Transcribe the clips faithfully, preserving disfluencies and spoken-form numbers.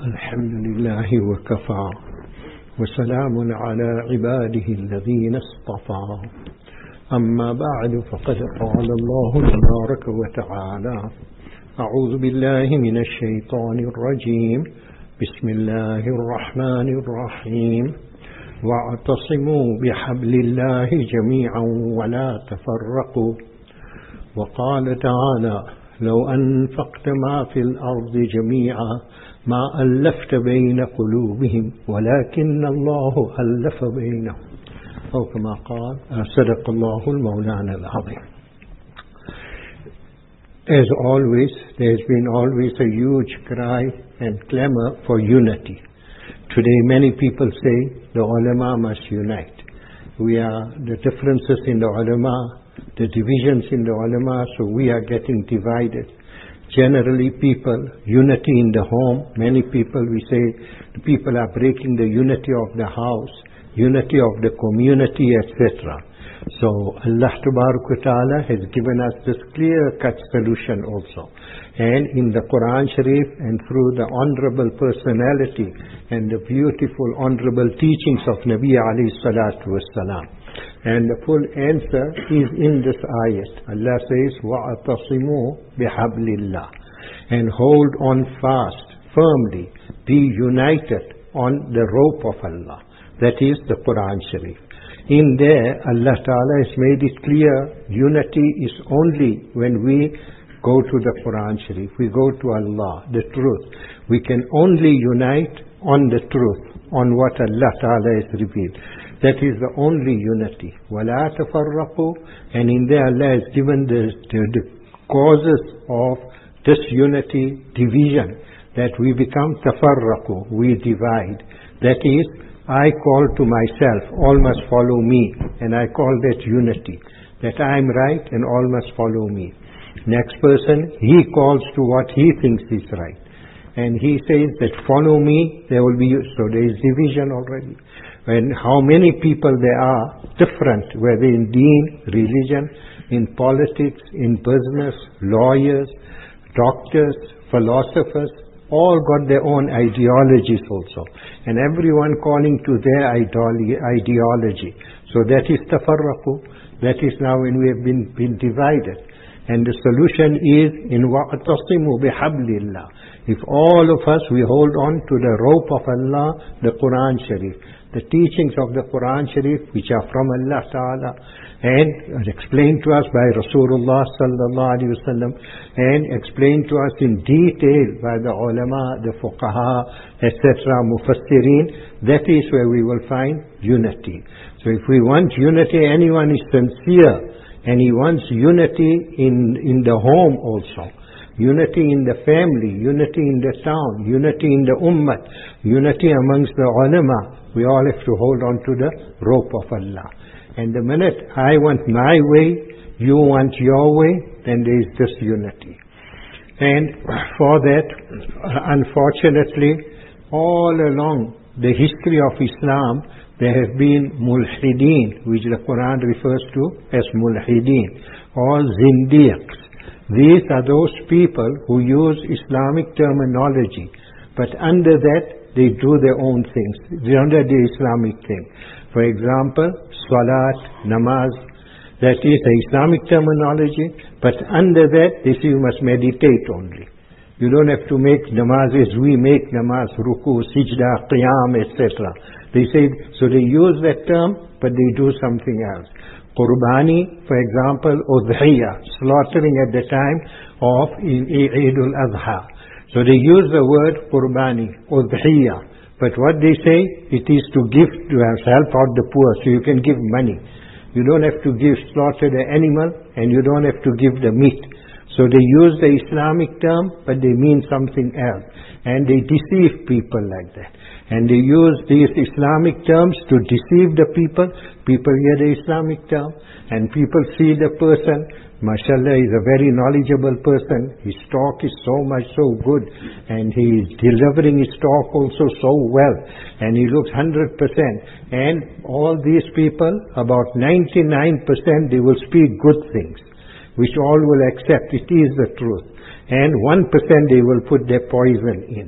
الحمد لله وكفى وسلام على عباده الذين اصطفى أما بعد فقد قال الله تبارك وتعالى أعوذ بالله من الشيطان الرجيم بسم الله الرحمن الرحيم واعتصموا بحبل الله جميعا ولا تفرقوا وقال تعالى لو أنفقت ما في الأرض جميعا ما ألفت بين قلوبهم ولكن الله ألف بينهم أو كما قال صدق الله المولانا العظيم. As always, there's been always a huge cry and clamor for unity. Today many people say the ulama must unite. We are the differences in the ulama, the divisions in the ulama, so we are getting divided. Generally people, unity in the home, many people we say the people are breaking the unity of the house, unity of the community, et cetera. So Allah Ta'ala has given us this clear-cut solution also. And in the Quran Sharif and through the honorable personality and the beautiful honorable teachings of Nabi alayhi salatu wassalam. And the full answer is in this ayat. Allah says, وَأَتَصِمُوا بِحَبْلِ اللَّهِ, and hold on fast, firmly, be united on the rope of Allah. That is the Quran Sharif. In there, Allah Ta'ala has made it clear, unity is only when we go to the Quran Sharif. We go to Allah, the truth. We can only unite on the truth, on what Allah Ta'ala has revealed. That is the only unity. وَلَا تَفَرَّقُوا, and in there Allah has given the, the, the causes of disunity, division, that we become tafarraqu, we divide. That is, I call to myself, all must follow me, and I call that unity, that I am right and all must follow me. Next person, he calls to what he thinks is right, and he says that follow me, there will be, so there is division already. And how many people there are different, whether in deen, religion, in politics, in business, lawyers, doctors, philosophers, all got their own ideologies also, and everyone calling to their ideology. So that is tafarraqu. That is now when we have been, been divided. And the solution is in wa'tasimu bihablillah. If all of us, we hold on to the rope of Allah, the Quran Sharif, the teachings of the Quran Sharif, which are from Allah Ta'ala, and explained to us by Rasulullah Sallallahu Alaihi Wasallam, and explained to us in detail by the ulama, the fuqaha, et cetera, mufassirin, that is where we will find unity. So if we want unity, anyone is sincere, and he wants unity in, in the home also, unity in the family, unity in the town, unity in the ummah, unity amongst the ulama, we all have to hold on to the rope of Allah. And the minute I want my way, you want your way, then there is disunity. And for that, unfortunately, all along the history of Islam, there have been mulhideen, which the Quran refers to as mulhideen, or zindiqs. These are those people who use Islamic terminology, but under that they do their own things, under the Islamic thing. For example, salat, namaz, that is the Islamic terminology, but under that they say you must meditate only. You don't have to make namaz as we make namaz, ruku, sijda, qiyam, et cetera. They say, so they use that term, but they do something else. Qurbani, for example, udhiyah, slaughtering at the time of Eid al-Adha. So they use the word qurbani, udhiyah. But what they say, it is to give, to help out the poor, so you can give money. You don't have to give, slaughter the animal, and you don't have to give the meat. So they use the Islamic term, but they mean something else. And they deceive people like that. And they use these Islamic terms to deceive the people. People hear the Islamic term, and people see the person, mashallah, is a very knowledgeable person. His talk is so much so good, and he is delivering his talk also so well, and he looks one hundred percent. And all these people, about ninety-nine percent, they will speak good things, which all will accept. It is the truth. And one percent they will put their poison in.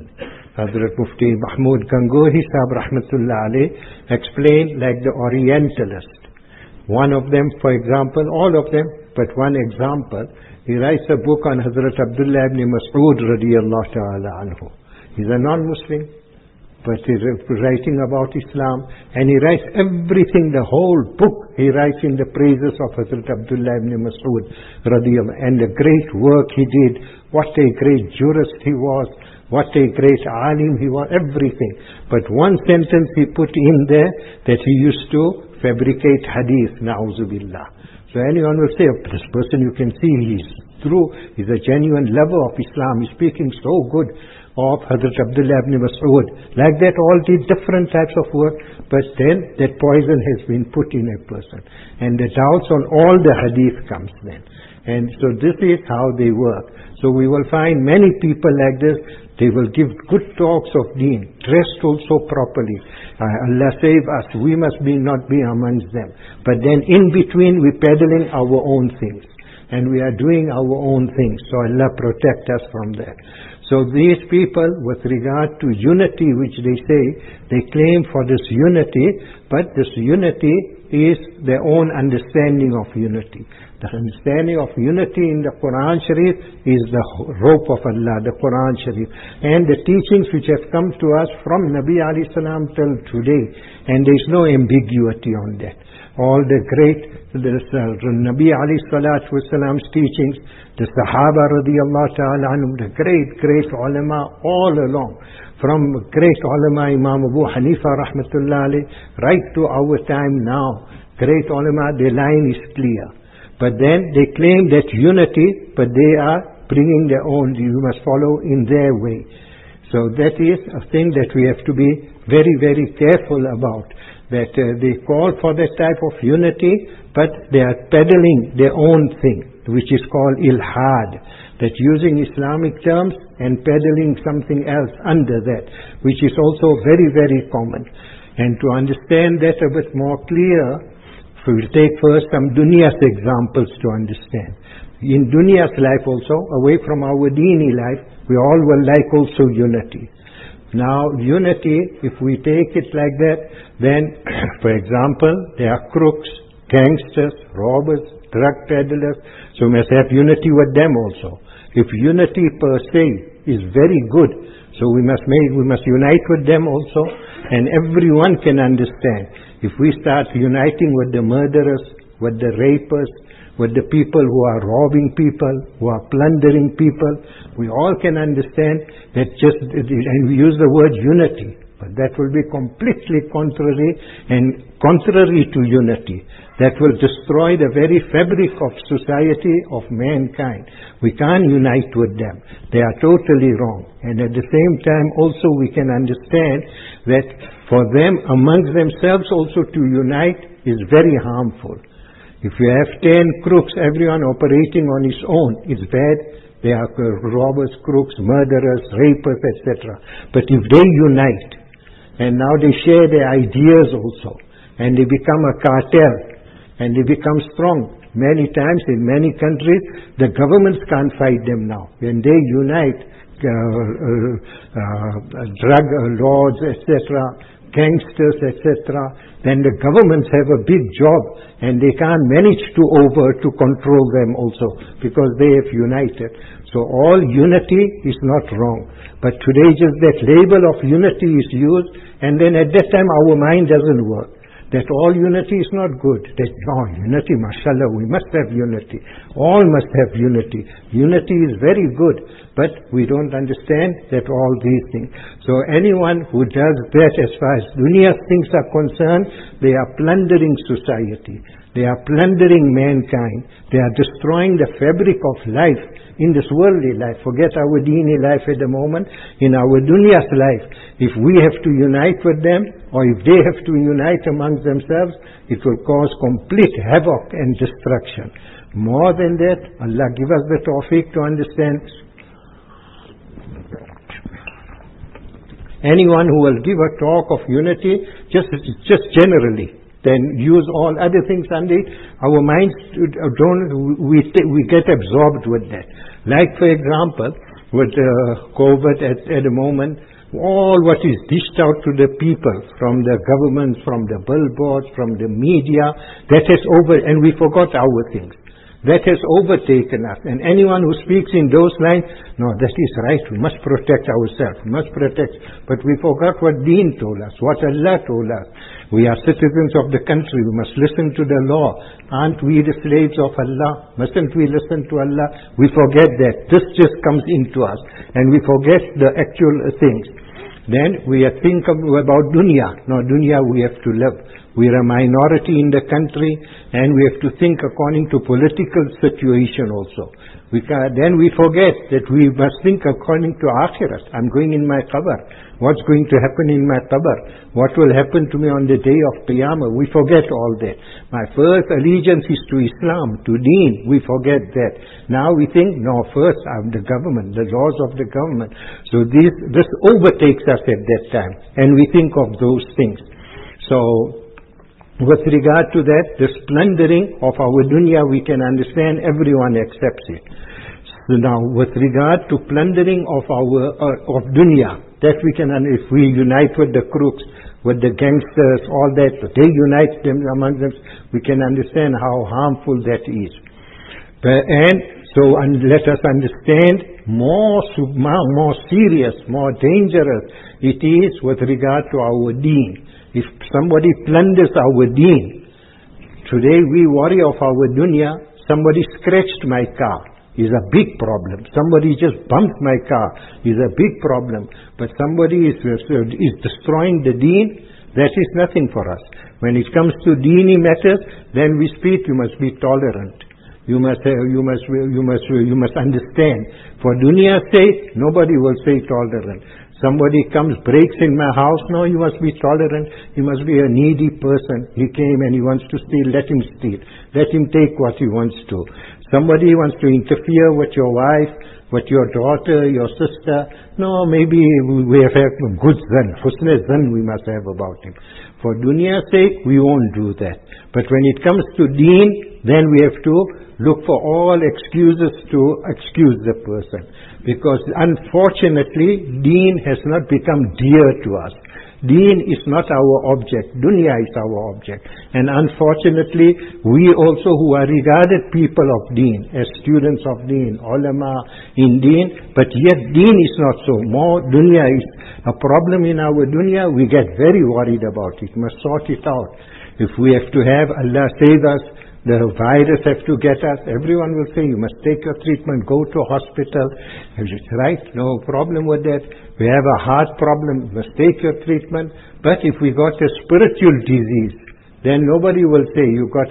Hazrat Mufti Mahmud Gangohi Sahib Rahmatullah Alayh explained like the Orientalist. One of them, for example, all of them, but one example, he writes a book on Hazrat Abdullah ibn Mas'ud radiyallahu ta'ala anhu. He's a non-Muslim, but he's writing about Islam, and he writes everything, the whole book, he writes in the praises of Hazrat Abdullah ibn Mas'ud radiyallahu, and the great work he did, what a great jurist he was, what a great alim he was, everything. But one sentence he put in there, that he used to fabricate hadith, na'uzu billah. So anyone will say, oh, this person you can see he's true, he's a genuine lover of Islam, he's speaking so good of Hazrat Abdullah ibn Mas'ud. Like that, all these different types of work, but then that poison has been put in a person. And the doubts on all the hadith comes then. And so this is how they work. So we will find many people like this. They will give good talks of deen, dressed also properly. Uh, Allah save us, we must be not be amongst them. But then in between we peddling our own things. And we are doing our own things. So Allah protect us from that. So these people, with regard to unity, which they say, they claim for this unity, but this unity is their own understanding of unity. The understanding of unity in the Quran Sharif is the rope of Allah, the Quran Sharif. And the teachings which have come to us from Nabi alayhi salam till today. And there is no ambiguity on that. All the great, the uh, Nabi alayhi salatu wasalam's teachings, the Sahaba radiyallahu ta'ala anhum, the great, great ulama all along. From great ulama Imam Abu Hanifa rahmatullah alayh, right to our time now, great ulama, their line is clear. But then they claim that unity, but they are bringing their own, you must follow in their way. So that is a thing that we have to be very, very careful about. That uh, they call for that type of unity, but they are peddling their own thing, which is called ilhad. That using Islamic terms and peddling something else under that, which is also very, very common. And to understand that a bit more clear, we will take first some dunya's examples to understand. In dunya's life also, away from our dini life, we all will like also unity. Now, unity, if we take it like that, then, for example, there are crooks, gangsters, robbers, drug peddlers, so we must have unity with them also. If unity per se is very good, so we must make, we must unite with them also, and everyone can understand. If we start uniting with the murderers, with the rapers, with the people who are robbing people, who are plundering people, we all can understand that just, and we use the word unity, but that will be completely contrary and contrary to unity. That will destroy the very fabric of society, of mankind. We can't unite with them. They are totally wrong. And at the same time also we can understand that for them, amongst themselves also to unite is very harmful. If you have ten crooks, everyone operating on his own, it's bad. They are robbers, crooks, murderers, rapers, et cetera. But if they unite, and now they share their ideas also, and they become a cartel, and they become strong. Many times in many countries, the governments can't fight them now. When they unite, uh, uh, uh, drug lords, et cetera, gangsters, et cetera, then the governments have a big job, and they can't manage to over to control them also, because they have united. So all unity is not wrong. But today just that label of unity is used, and then at that time our mind doesn't work. That all unity is not good. That, oh, unity, mashallah, we must have unity. All must have unity. Unity is very good, but we don't understand that all these things. So anyone who does that as far as dunya things are concerned, they are plundering society. They are plundering mankind. They are destroying the fabric of life in this worldly life. Forget our dini life at the moment. In our dunya's life, if we have to unite with them, or if they have to unite amongst themselves, it will cause complete havoc and destruction. More than that, Allah give us the tawfiq to understand. Anyone who will give a talk of unity, just, just generally, then use all other things under it, our minds don't, we, we get absorbed with that. Like for example, with uh, COVID at, at the moment, All what is dished out to the people, from the governments, from the billboards, from the media, that has over, and we forgot our things. That has overtaken us. And anyone who speaks in those lines, no, that is right, we must protect ourselves, we must protect. But we forgot what Deen told us, what Allah told us. We are citizens of the country, we must listen to the law. Aren't we the slaves of Allah? Mustn't we listen to Allah? We forget that. This just comes into us. And we forget the actual things. Then we think about dunya. No, dunya we have to live. We are a minority in the country, and we have to think according to political situation also. We can, then we forget that we must think according to akhirat. I'm going in my qabr. What's going to happen in my qabr? What will happen to me on the day of Qiyamah? We forget all that. My first allegiance is to Islam, to Deen. We forget that. Now we think, no, first I'm the government, the laws of the government. So this, this overtakes us at that time, and we think of those things. So, with regard to that, the plundering of our dunya, we can understand everyone accepts it. So now, with regard to plundering of our uh, of dunya, that we can, if we unite with the crooks, with the gangsters, all that, so they unite them among them, we can understand how harmful that is. But, and so, and let us understand more, more serious, more dangerous it is with regard to our deen. If somebody plunders our deen, today we worry of our dunya, somebody scratched my car, is a big problem. Somebody just bumped my car, is a big problem. But somebody is, is destroying the deen, that is nothing for us. When it comes to deeni matters, then we speak, you must be tolerant. You must, uh, you must, you must, you must understand. For dunya's sake, nobody will say tolerant. Somebody comes, breaks in my house, no, you must be tolerant. He must be a needy person. He came and he wants to steal, let him steal. Let him take what he wants to. Somebody wants to interfere with your wife, with your daughter, your sister. No, maybe we have a good zan, husna zan we must have about him. For dunya's sake, we won't do that. But when it comes to deen, then we have to look for all excuses to excuse the person. Because unfortunately, deen has not become dear to us. Deen is not our object. Dunya is our object. And unfortunately, we also who are regarded people of deen, as students of deen, ulama in deen, but yet deen is not so. More dunya is a problem in our dunya, we get very worried about it. We must sort it out. If we have to have Allah save us, the virus has to get us, everyone will say, you must take your treatment, go to hospital. Right? No problem with that. We have a heart problem, you must take your treatment. But if we got a spiritual disease, then nobody will say, you got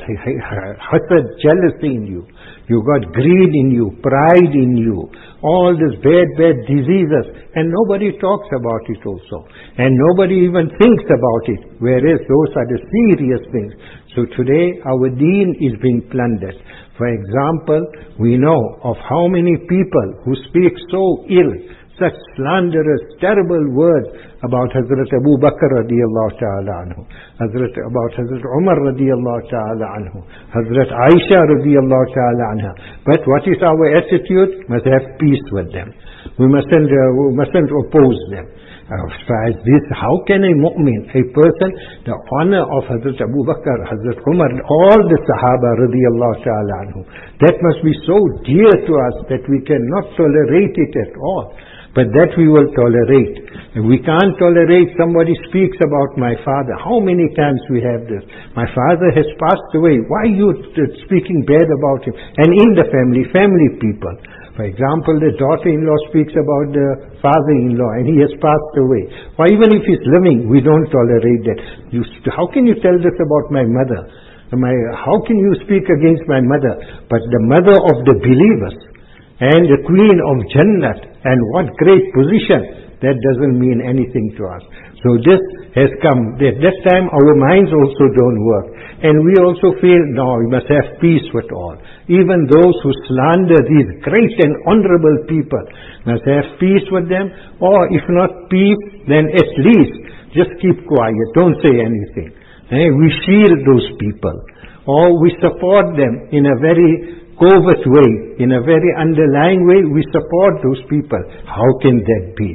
hasad, jealousy in you. You got greed in you, pride in you. All these bad, bad diseases. And nobody talks about it also. And nobody even thinks about it. Whereas those are the serious things. So today our deen is being plundered. For example, we know of how many people who speak so ill, such slanderous, terrible words about Hazrat Abu Bakr radiallahu ta'ala anhu, Hazrat, about Hazrat Umar radiallahu ta'ala anhu, Hazrat Aisha radiallahu ta'ala anha. But what is our attitude? Must have peace with them. We mustn't, uh, we mustn't oppose them. As far as this, how can a mu'min, a person, the honor of Hazrat Abu Bakr, Hazrat Umar, all the Sahaba radiallahu ta'ala anhu, that must be so dear to us that we cannot tolerate it at all. But that we will tolerate. And we can't tolerate somebody speaks about my father. How many times we have this? My father has passed away. Why are you speaking bad about him? And in the family, family people. For example, the daughter-in-law speaks about the father-in-law and he has passed away. Why, even if he's living, we don't tolerate that. You, how can you tell this about my mother? My, how can you speak against my mother? But the mother of the believers and the queen of Jannat, and what great position, that doesn't mean anything to us. So this has come. At that time our minds also don't work. And we also feel, no, we must have peace with all. Even those who slander these great and honorable people, must have peace with them. Or if not peace, then at least just keep quiet, don't say anything. Eh? We shield those people. Or we support them in a very covert way, in a very underlying way, we support those people. How can that be?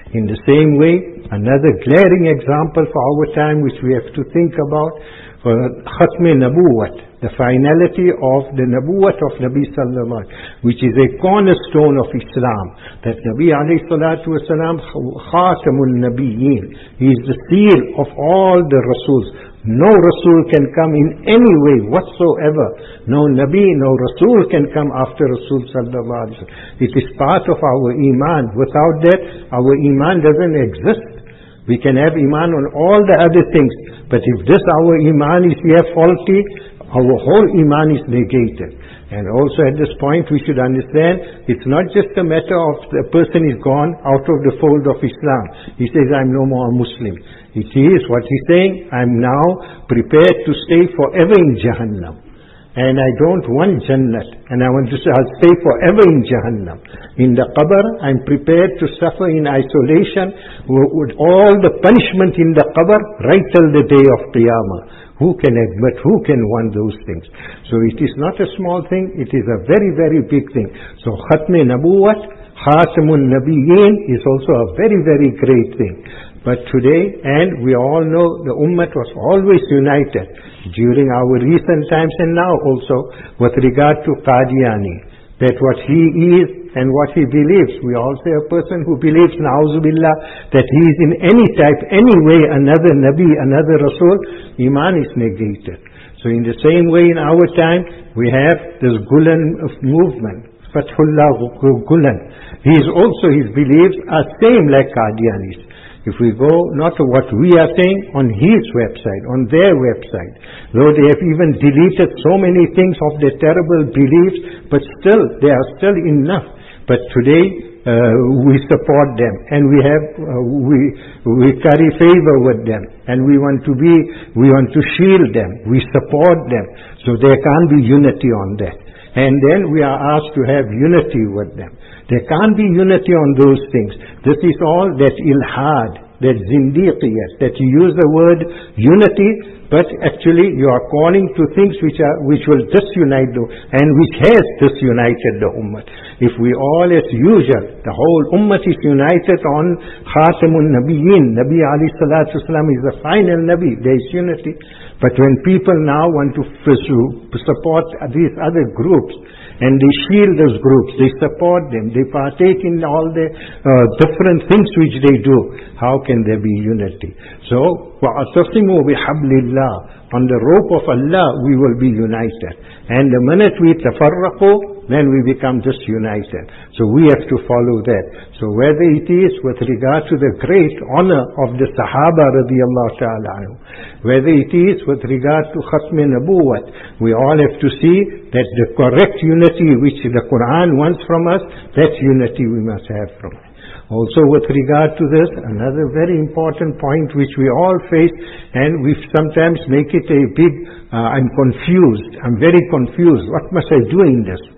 In the same way, another glaring example for our time which we have to think about, for Khatm Nabuwat, the finality of the Nabuwat of Nabi Sallallahu Alaihi Wasallam, which is a cornerstone of Islam, that Nabi Alayhi Salatu Wasalam, Khatamul Nabiyyin, he is the seal of all the Rasuls. No Rasul can come in any way whatsoever. No Nabi, no Rasul can come after Rasul Sallallahu Alaihi Wasallam. It is part of our Iman. Without that, our Iman doesn't exist. We can have Iman on all the other things, but if this our Iman is here faulty, our whole Iman is negated. And also at this point we should understand, it's not just a matter of the person is gone out of the fold of Islam. He says, I'm no more a Muslim. It is what he's saying, I'm now prepared to stay forever in Jahannam. And I don't want Jannat. And I want to say, I'll stay forever in Jahannam. In the qabr, I'm prepared to suffer in isolation with all the punishment in the qabr right till the day of Qiyamah. Who can admit, who can want those things? So it is not a small thing, it is a very, very big thing. So Khatm Nabuwat, Khatamun Nabiyyin is also a very, very great thing. But today, and we all know the Ummah was always united during our recent times and now also with regard to Qadiani, that what he is and what he believes. We all say a person who believes, na'uzubillah, that he is in any type, any way, another Nabi, another Rasul, Iman is negated. So in the same way in our time, we have this Gulen movement, Fathullah Gulen. He is also, his beliefs are same like Qadianis. If we go not to what we are saying, on his website, on their website, though they have even deleted so many things of their terrible beliefs, but still, they are still enough. But today, uh, we support them, and we have, uh, we, we carry favor with them, and we want to be, we want to shield them, we support them, so there can't be unity on that. And then we are asked to have unity with them. There can't be unity on those things. This is all that ilhad, that zindiqiyat, that you use the word unity, but actually you are calling to things which are which will disunite the, and which has disunited the ummah. If we all as usual, the whole ummah is united on Khatamun Nabiyyin, Nabi alayhi salatu wasalam is the final Nabi, there is unity. But when people now want to support these other groups, and they shield those groups, they support them, they partake in all the uh, different things which they do, how can there be unity? So, وَأَصَفِمُوا بِحَبْلِ اللَّهِ, on the rope of Allah we will be united. And the minute we tafarraqu, then we become disunited. So we have to follow that. So whether it is with regard to the great honor of the Sahaba radiallahu ta'ala anhu, whether it is with regard to Khatm Nabuwat, we all have to see that the correct unity which the Quran wants from us, that unity we must have from it. Also with regard to this, another very important point which we all face, and we sometimes make it a big, uh, I'm confused, I'm very confused, what must I do in this?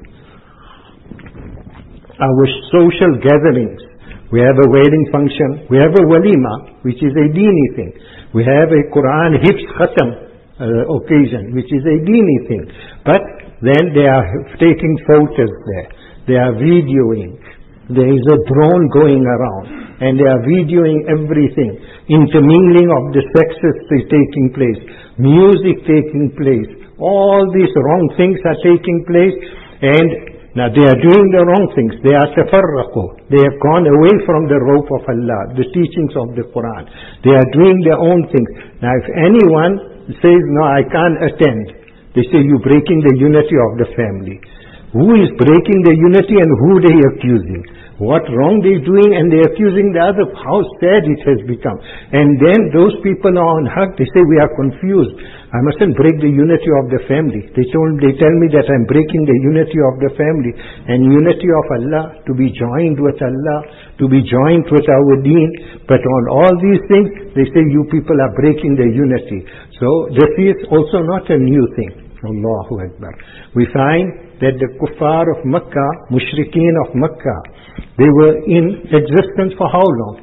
Our social gatherings, we have a wedding function, we have a walima, which is a dini thing. We have a Quran hifz khatam uh, occasion, which is a dini thing. But then they are taking photos there, they are videoing, there is a drone going around, and they are videoing everything. Intermingling of the sexes is taking place, music taking place, all these wrong things are taking place, and now they are doing the wrong things. They are tafarraqu. They have gone away from the rope of Allah, the teachings of the Quran. They are doing their own things. Now if anyone says, no, I can't attend, they say you're breaking the unity of the family. Who is breaking the unity and who they are accusing? What wrong they are doing and they are accusing the other. How sad it has become. And then those people are on haq, they say we are confused. I mustn't break the unity of the family. They told, they tell me that I'm breaking the unity of the family. And unity of Allah, to be joined with Allah, to be joined with our deen. But on all these things, they say you people are breaking the unity. So this is also not a new thing. Allahu Akbar. We find that the kuffar of Makkah, mushrikeen of Makkah, they were in existence for how long?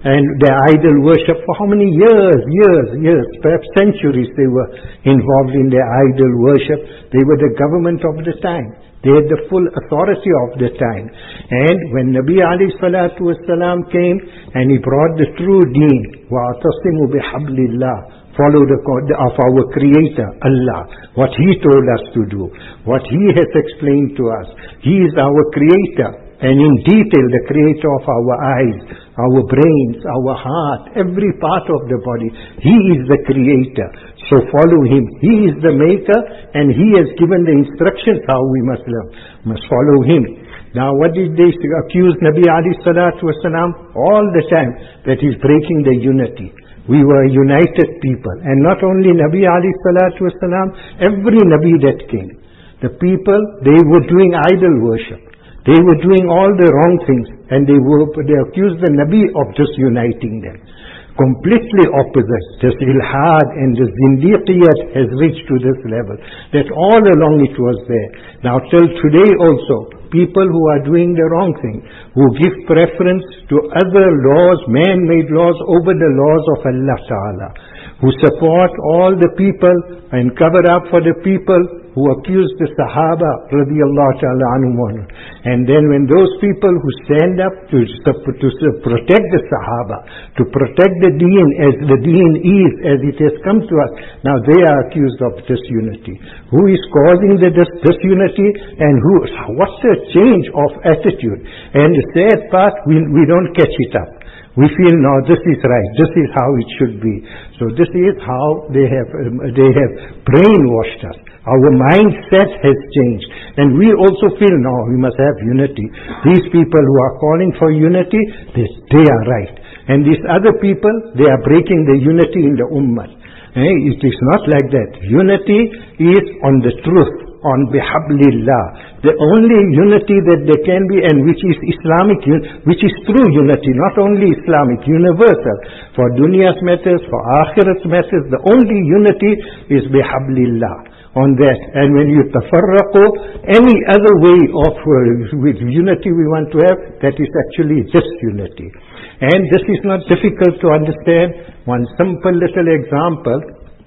and their idol worship for how many years, years, years, perhaps centuries they were involved in their idol worship. They were the government of the time. They had the full authority of the time. And when Nabi alayhi salatu wasalam came and he brought the true deen, وَاعْتَصِمُوا بِحَبْلِ اللَّهِ, follow the code of our Creator, Allah, what He told us to do, what He has explained to us. He is our Creator, and in detail the Creator of our eyes, our brains, our heart, every part of the body. He is the Creator. So follow Him. He is the Maker, and He has given the instructions how we must live. Must follow Him. Now what did they accuse Nabi alayhi salatu wasalam? All the time that he's breaking the unity. We were a united people. And not only Nabi alayhi salatu wasalam, every Nabi that came. The people, they were doing idol worship. They were doing all the wrong things. And they were, they accused the Nabi of just uniting them. Completely opposite. This ilhad and this zindiqiyat has reached to this level. That all along it was there. Now till today also, people who are doing the wrong thing, who give preference to other laws, man-made laws over the laws of Allah Ta'ala, who support all the people and cover up for the people who accuse the Sahaba radiallahu ta'ala anhum. And then when those people who stand up to, to protect the Sahaba, to protect the deen as the deen is, as it has come to us, now they are accused of disunity. Who is causing the dis disunity, and who, what's the change of attitude? And the sad part, we, we don't catch it up. We feel, no, this is right, this is how it should be. So this is how they have, um, they have brainwashed us. Our mindset has changed. And we also feel, no, we must have unity. These people who are calling for unity, they, they are right. And these other people, they are breaking the unity in the ummah. Eh? It is not like that. Unity is on the truth, on bihablillah. The only unity that there can be, and which is Islamic, which is true unity, not only Islamic, universal. For dunya's matters, for akhirat's matters, the only unity is bihablillah. On that. And when you tafarraqu, any other way of uh, with unity we want to have, that is actually disunity. And this is not difficult to understand. One simple little example.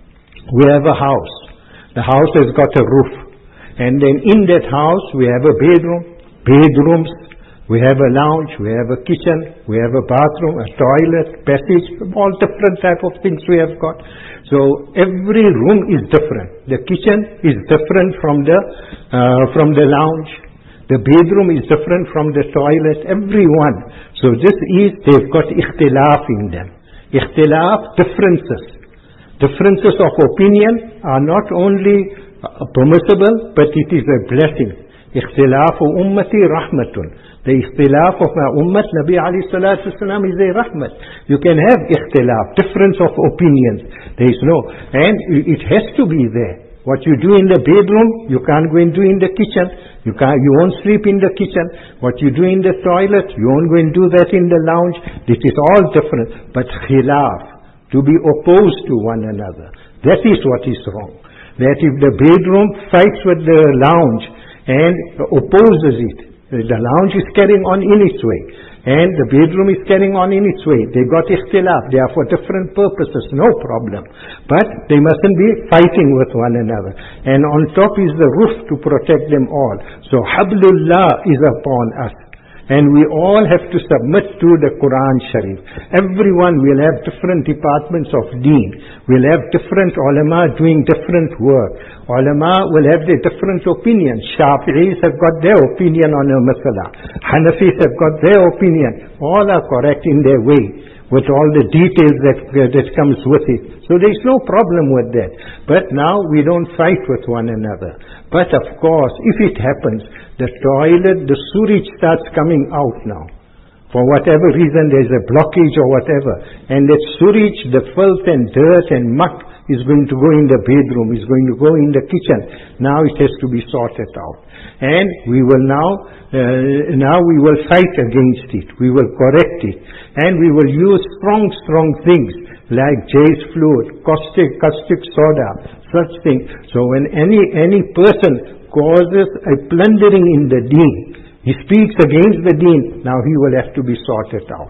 We have a house. The house has got a roof. And then in that house we have a bedroom, bedrooms, we have a lounge, we have a kitchen, we have a bathroom, a toilet, passage, all different type of things we have got. So every room is different. The kitchen is different from the uh, from the lounge. The bedroom is different from the toilet. Every one. So this is, they've got ikhtilaf in them. Ikhtilaf, differences. Differences of opinion are not only uh, permissible, but it is a blessing. Ikhtilafu ummati rahmatun. The ikhtilaf of my ummah, Nabi alayhi salatu wasalam, is a rahmat. You can have ikhtilaf, difference of opinions. There is no, and it has to be there. What you do in the bedroom, you can't go and do in the kitchen. You can't, you won't sleep in the kitchen. What you do in the toilet, you won't go and do that in the lounge. This is all different. But khilaf, to be opposed to one another, that is what is wrong. That if the bedroom fights with the lounge and opposes it, the lounge is carrying on in its way, and the bedroom is carrying on in its way. They got ikhtilaf. They are for different purposes, no problem. But they mustn't be fighting with one another. And on top is the roof to protect them all. So hablullah is upon us. And we all have to submit to the Quran Sharif. Everyone will have different departments of deen. We'll have different ulama doing different work. Ulama will have their different opinions. Shafi'is have got their opinion on a masala. Hanafis have got their opinion. All are correct in their way, with all the details that, uh, that comes with it. So there is no problem with that. But now we don't fight with one another. But of course, if it happens, the toilet, the sewage starts coming out now. For whatever reason, there's a blockage or whatever. And that sewage, the filth and dirt and muck is going to go in the bedroom, is going to go in the kitchen. Now it has to be sorted out. And we will now, uh, now we will fight against it. We will correct it. And we will use strong, strong things like jay's fluid, caustic, caustic soda, such things. So when any, any person causes a plundering in the deen, he speaks against the deen, now he will have to be sorted out.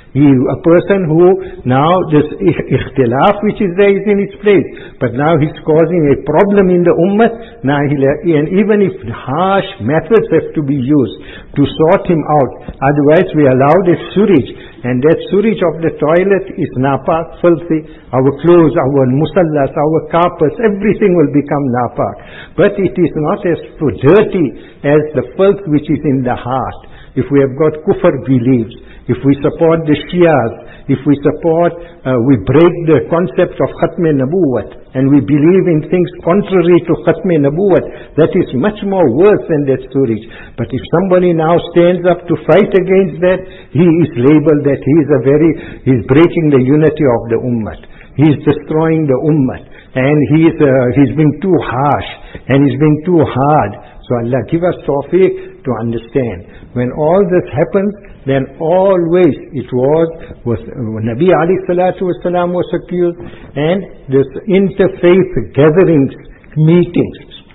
He, a person who now this ikhtilaf which is there is in its place, but now he's causing a problem in the ummah. Now he'll, and even if harsh methods have to be used to sort him out, otherwise we allowed a sewage, and that sewage of the toilet is napak, filthy. Our clothes, our musallas, our carpets, everything will become napak. But it is not as dirty as the filth which is in the heart. If we have got kufr beliefs, if we support the Shias, if we support, uh, we break the concept of Khatm-e Nabuwat, and we believe in things contrary to Khatm-e Nabuwat, that is much more worse than that sewage. But if somebody now stands up to fight against that, he is labeled that he is a very, he is breaking the unity of the ummah. He is destroying the ummah, and he is, uh, he's been too harsh, and he's been too hard. So Allah give us tawfiq to understand. When all this happens, then always it was, was uh, Nabi alayhi salatu wasalam was accused, and this interfaith gatherings, meetings,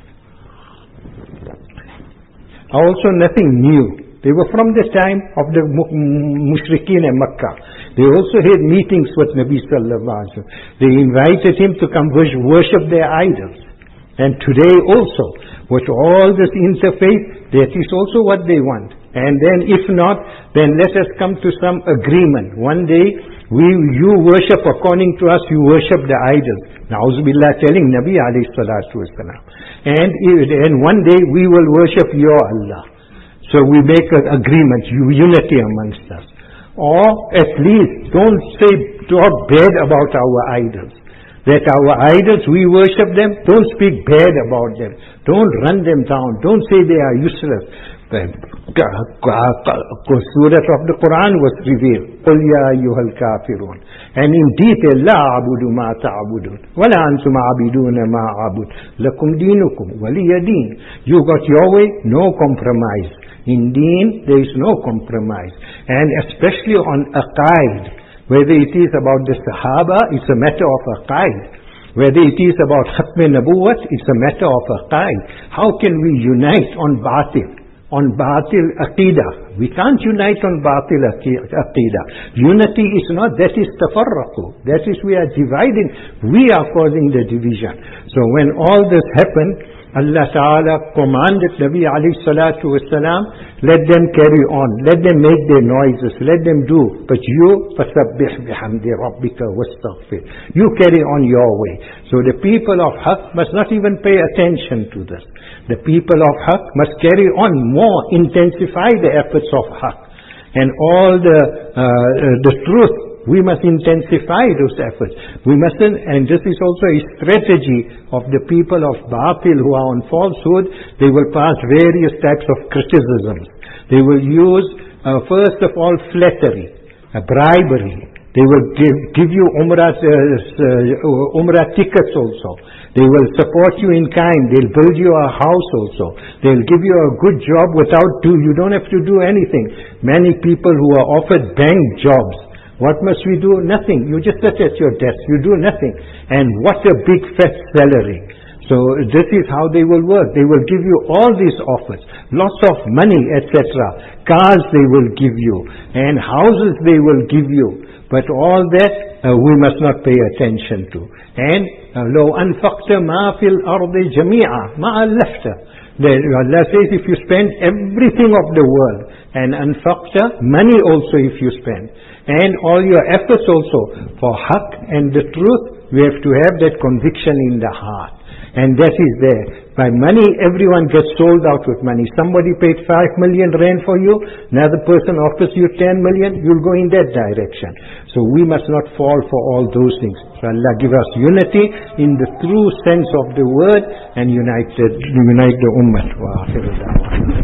also nothing new. They were from the time of the mushrikeen in Makkah. They also had meetings with Nabi sallallahu alaihi wasallam. They invited him to come worship their idols. And today also, with all this interfaith, that is also what they want. And then if not, then let us come to some agreement. One day, we, you worship according to us, you worship the idols. Na'uzubillah, telling Nabi alayhi salatu wasalam. And, and one day we will worship your Allah. So we make an agreement, unity amongst us. Or at least don't say, talk bad about our idols. That our idols, we worship them, don't speak bad about them. Don't run them down. Don't say they are useless. The surah of the Quran was revealed. قُلْ يَا أَيُّهَا الْكَافِرُونَ. And in detail, لَا عَبُدُ مَا تَعْبُدُونَ وَلَا أَنْتُمْ عَبِدُونَ مَا عَبُدُ لَكُمْ دِينُكُمْ وَلِيَ دِينِ. You got your way, no compromise. In deen, there is no compromise. And especially on aqaid, whether it is about the Sahaba, it's a matter of aqaid. Whether it is about Khatm-e Nabuwat, it's a matter of aqaid. How can we unite on batil? On batil aqidah. We can't unite on batil aqidah. Unity is not, that is tafarraqu. That is, we are dividing. We are causing the division. So when all this happened, Allah Ta'ala commanded Nabi alayhi salatu wasalam, let them carry on, let them make their noises, let them do. But you, فَسَبِّحْ بِحَمْدِ رَبِّكَ وَاسْتَغْفِرْ. You carry on your way. So the people of Haqq must not even pay attention to this. The people of Haqq must carry on more, intensify the efforts of Haqq. And all the, uh, the truth, we must intensify those efforts. We mustn't, and this is also a strategy of the people of Batil who are on falsehood. They will pass various types of criticisms. They will use, uh, first of all, flattery, uh, bribery. They will give, give you umrah, uh, uh, umrah tickets also. They will support you in kind. They'll build you a house also. They'll give you a good job without do. You don't have to do anything. Many people who are offered bank jobs, what must we do? Nothing. You just sit at your desk. You do nothing. And what a big fat salary. So this is how they will work. They will give you all these offers. Lots of money, et cetera. Cars they will give you. And houses they will give you. But all that uh, we must not pay attention to. And لو أنفقت ما في الأرض جميعا ما ألفت. Allah says if you spend everything of the world, and anfaqta, money also if you spend, and all your efforts also for haqq and the truth, we have to have that conviction in the heart. And that is there. By money, everyone gets sold out with money. Somebody paid five million rand for you, another person offers you ten million, you'll go in that direction. So we must not fall for all those things. So Allah give us unity in the true sense of the word, and unite the, unite the ummah. Wa akhiru da'wana.